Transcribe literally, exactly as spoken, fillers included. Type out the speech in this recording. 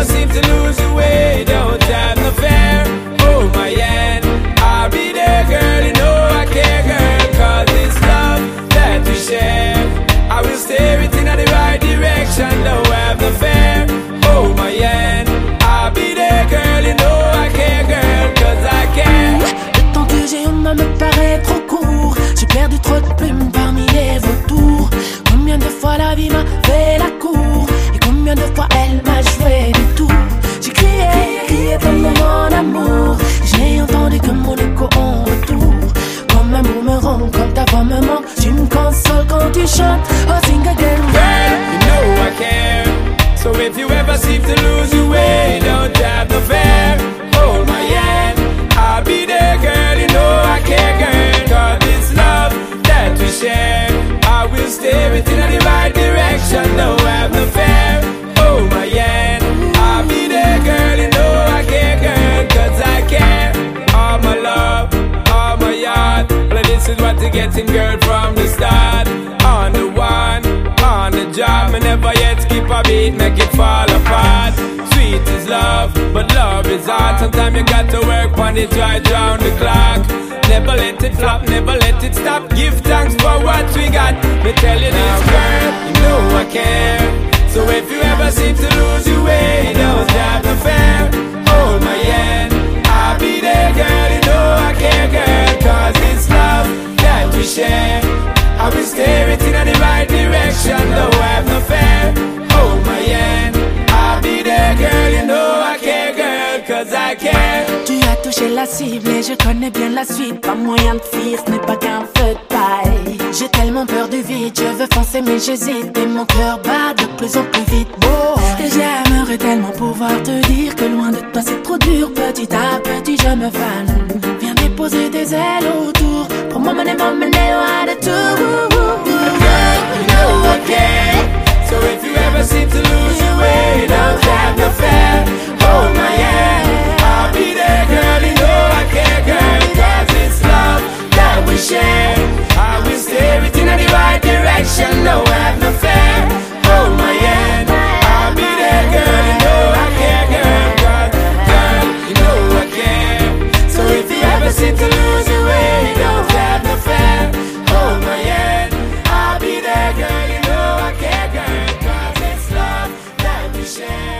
ever seem to lose your way, don't have no fear. Hold my hand, I'll be there, girl. You know I care, girl, cause it's love that we share. I will steer it in the right direction, don't have no fear. Hold my hand, I'll be there, girl. You know I care, girl, cause I care. Le temps que j'ai en main me paraît trop court. J'ai perdu trop de plumes parmi les vautours. Combien de fois la vie m'a fait la cour, et combien de fois elle m'a joué du tour. J'ai crié, crié tellement mon amour. J'ai entendu que mon écho en retour. Comme un boomerang, comme ta voix me manque. Tu me consoles quand tu chantes. Oh, sing again, girl, you know I care. So if you ever seem to lose your way, don't have no fear. Hold my hand, I'll be there, girl. You know I care, girl, cause it's love that we share. I will steer it in the right direction, don't have no fear. Hold my hand, I'll be there, girl. You know I care, girl, cause I care. All my love, all my heart. Well, this is what you're getting, girl, from the start. On the one, on the job, me never yet skip a beat, make it fall apart. Sweet is love, but love is hard. Sometimes you got to work on it right round the clock. Never let it flop, never let it stop. Give thanks for what we got. Me tell you this, girl, you know I care. So if you ever seem to lose your way, don't have no fear. Hold my hand, I'll be there, girl. You know I care, girl, cause it's love that we share. I will steer it in the right direction, don't have no fear. Hold my hand, I'll be there, girl. You know I care, girl, cause I care. tu as touché la cible et je connais bien la suite. Pas moyen de fuir, ce n'est pas qu'un feu de paille. J'ai tellement peur du vide, je veux foncer mais j'hésite. Et mon cœur bat de plus en plus vite. Oh. Et j'aimerais tellement pouvoir te dire que loin de toi c'est trop dur. Petit à petit je me fane. Viens déposer des ailes autour pour m'emmener, m'emmener loin de tout. Girl, you know I care. So if you ever seem to lose your way, don't have no fear. Hold my hand, I'll be there, girl. You know I care, girl, cause it's love that we share. I will steer it in the right direction, no have no fear. Hold my hand, I'll be there, girl. You know I care, girl, cause girl, you know I care. So if you ever seem to lose your way, don't have no fear. Hold my hand, I'll be there, girl. You know I care, girl, cause it's love that we share.